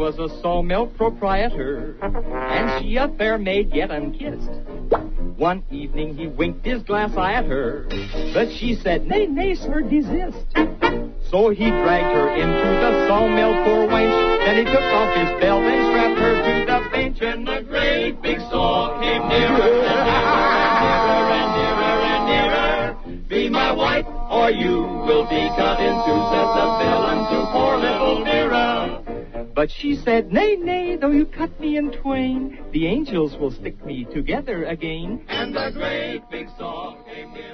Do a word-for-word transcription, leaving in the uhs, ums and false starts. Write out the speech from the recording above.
was a sawmill proprietor, and she a fair maid yet unkissed. One evening he winked his glass eye at her, but she said, nay, nay, sir, desist. So he dragged her into the sawmill, poor wench. Then he took off his belt and strapped her to the bench, and the great big saw came nearer and nearer and nearer and nearer. Be my wife, or you will be cut into, said the villain to poor little Vera. But she said, nay, nay, though you cut me in twain, the angels will stick me together again. And the great big saw came near.